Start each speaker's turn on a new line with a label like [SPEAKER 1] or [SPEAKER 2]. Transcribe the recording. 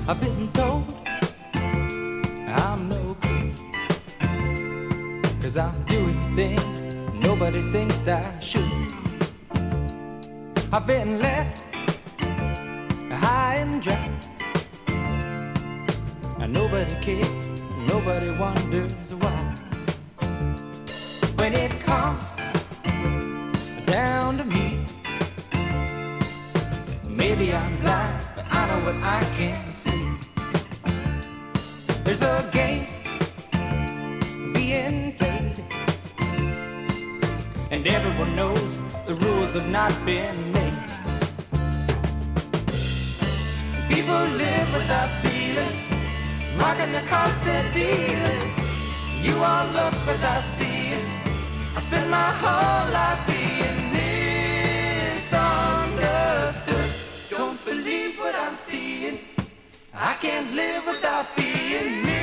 [SPEAKER 1] I've been told I'm no good, 'cause I'm doing things nobody thinks I should. I've been left high and dry, and nobody cares, nobody wonders why. When it comes down to me, maybe I'm blind, but I know what I can see. There's a game being played, and everyone knows the rules have not been made. People live without feeling, marking the cost they're dealing. You all look without seeing. I spend my whole life being misunderstood. Don't believe what I'm seeing. I can't live without being me.